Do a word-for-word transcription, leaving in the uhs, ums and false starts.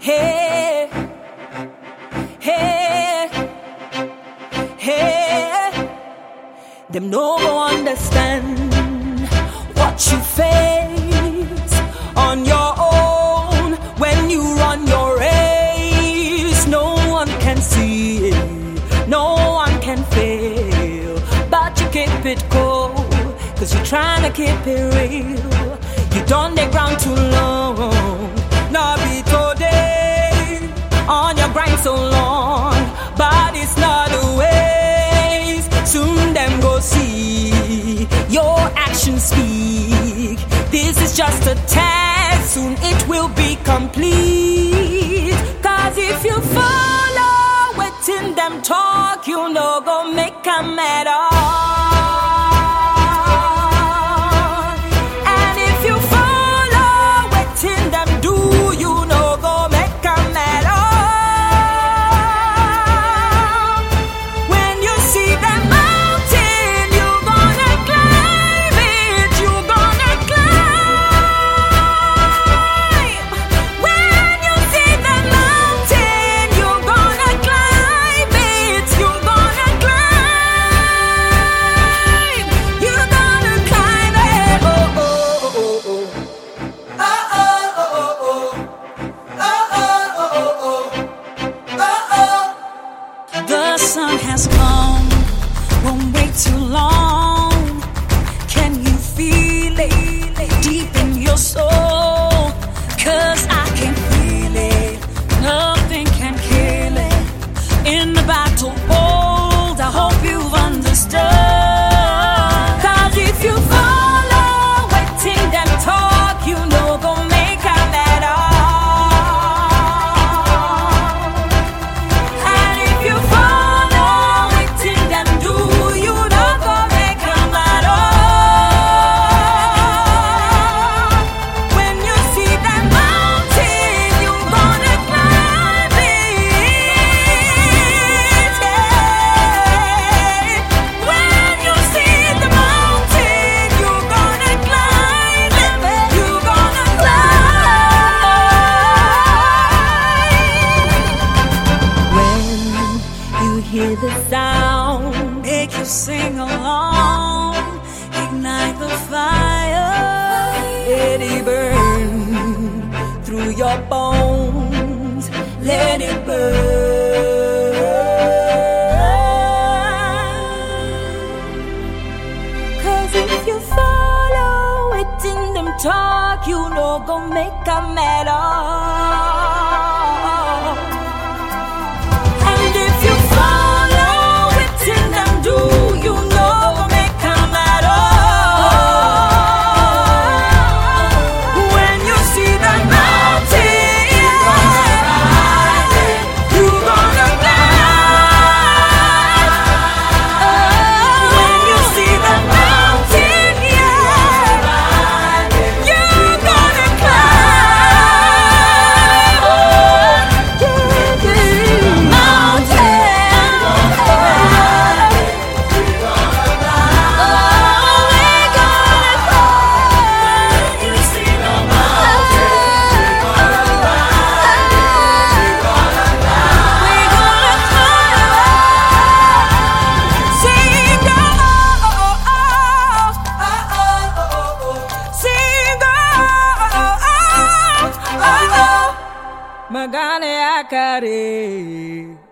Hey, hey, hey. Them no go understand what you face on your own when you run your race. No one can see it, no one can fail, but you keep it cold, cause you're trying to keep it real. You done the ground too long, now be today on your grind so long, but it's not a waste. Soon them go see your actions speak. This is just a test, soon it will be complete. Cause if you follow waiting them talk, you know go make them at all. The sun has come, won't wait too long. Can you feel it deep in your soul? Cause I can feel it, nothing can kill it. In the battle bold, I hope you've understood. Cause if you follow waiting them talk, you know gon' make a at all. Hear the sound, make you sing along, ignite the fire, let it burn through your bones, let it burn. Cause if you follow it in them talk, you know go make a at all. Magane akare.